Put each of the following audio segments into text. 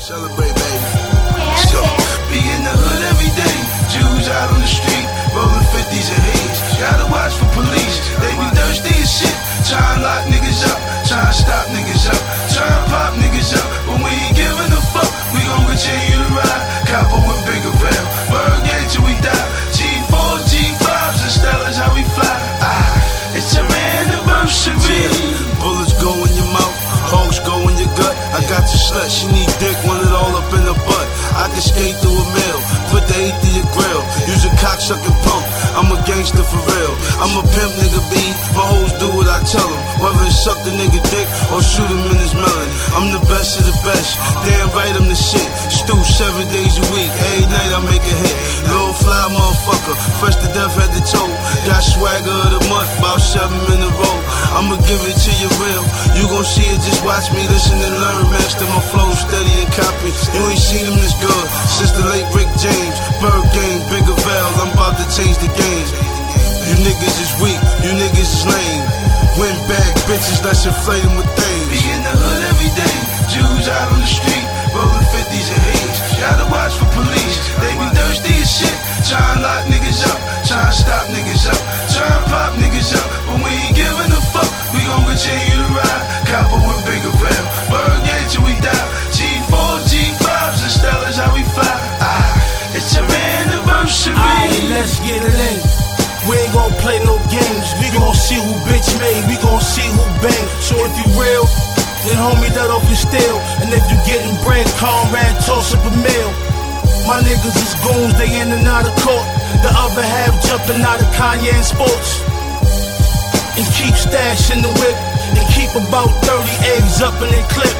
Celebrate, baby. So, be in the hood every day. Jews out on the street, rolling 50s and haze. Gotta watch for police, they be thirsty as shit. Tryna lock niggas up, tryna stop niggas up, tryna pop niggas up. But we ain't giving a fuck, we gon' continue to ride. Copper with bigger veil, bird gang till we die. G4s, G5s, and Stellas, how we fly. It's our anniversary. Bullets go in your mouth, hoes go in your gut. I got your slut, she need dick, want it all up in her butt. I can skate through a mill, put the 8 through your grill. Use a cocksucking pump, I'm a gangster for real. I'm a pimp nigga B, my hoes do what I tell them. Whether it's suck the nigga dick or shoot him in his melon. I'm the best of the best, damn right I'm the shit. Stew 7 days a week, every night I make a hit. Little fly motherfucker, fresh to death at the toe. Got swagger of the month, about 7 in a row. I'ma give it to you real, you gon' see it, just watch me, listen and learn. Master my flow, steady and copy. You ain't seen him this good since the late Rick James. Bird gang, bigger veil, I'm about to change the game. You niggas is weak, you niggas is lame. Win back bitches, let's inflate them with things. Be in the hood every day, Jews out on the street, rolling 50s and haze. Gotta watch for police, they be thirsty as shit. Tryna lock niggas up, tryna stop niggas up, tryna pop niggas up. But we ain't giving a fuck, we gon' continue to ride. Copper with bigger veil, bird gang till we die. G4s, G5s, and Stellas, how we fly. It's our anniversary. Alright, let's get it in. We ain't gon' play no games. We gon' see who bitch made. We gon' see who bang. So if you real, then homie, let off your steel. And if you getting bread, comrade, toss up a meal. My niggas is goons, they in and out of court. The other half jumping out of Kanye and sports. And keep stash in the whip. And keep about 30 eggs up in their clip.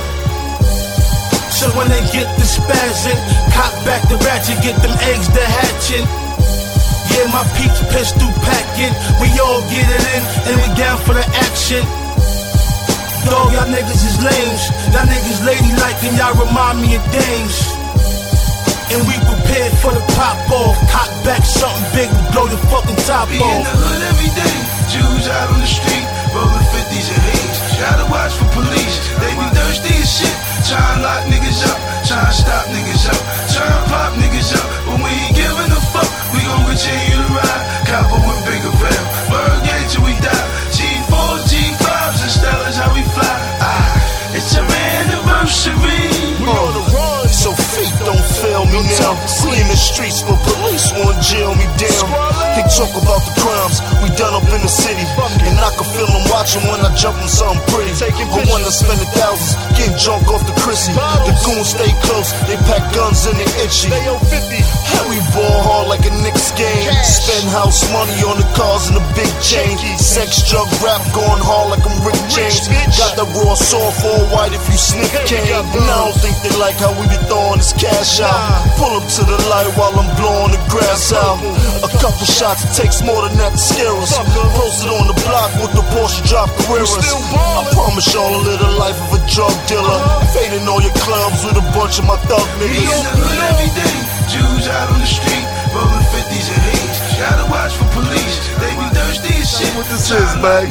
So when they get the spazzing, cock back the ratchet, get them eggs to hatching. Yeah, my peach pistol packing. We all get it in, and we down for the action. Dog, y'all niggas is lames. Y'all niggas ladylike, and y'all remind me of dames. And we prepared for the pop off. Cock back something big to blow the fucking top off. Be in the hood every day, Jews out on the street, rolling 50s and haze. Gotta watch for police, they be thirsty as shit. Tryna lock niggas up, tryna stop niggas up, tryna pop niggas up. But we ain't giving a fuck, we gon' continue to ride. Copper with bigger veil, bird gang till we die. G4s, G5s, and Stellas, how we fly. It's our anniversary. We on the run, so fate don't fail me now. See in the streets, but police won't jail me down. They talk about the crimes we done up in the city, and I can feel them watching when I jump on something pretty. I wanna spend the thousands, getting drunk off the Chrissy. The goons stay close, they pack guns and they itchy. And we ball hard like a Knicks game. Spend house money on the cars and the big chain. Sex, drug, rap going hard like I'm Rick James. Got the raw soft all white if you sniff cane. And I don't think they like how we be throwing this cash out. Pull up to the light while I'm blowing the grass out. A couple shots, it takes more than that to scare us. Posted on the block with the Porsche drop Carreras. I promise y'all a little life of a drug dealer. Fading all your clubs with a bunch of my thug niggas. Be in the hood every day, Jews out on the street, rolling 50s and haze. Gotta watch for police, they be thirsty as shit. What this is, Max?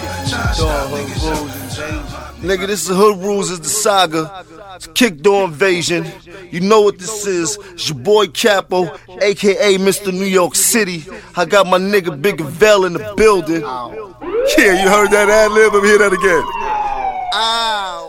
Nigga, this is Hood Rules, it's the saga. It's Kick Door Invasion. You know what this is. It's your boy Capo, aka Mr. New York City. I got my nigga Bigger Veil in the building. Yeah, you heard that ad lib? Let me hear that again. Ow.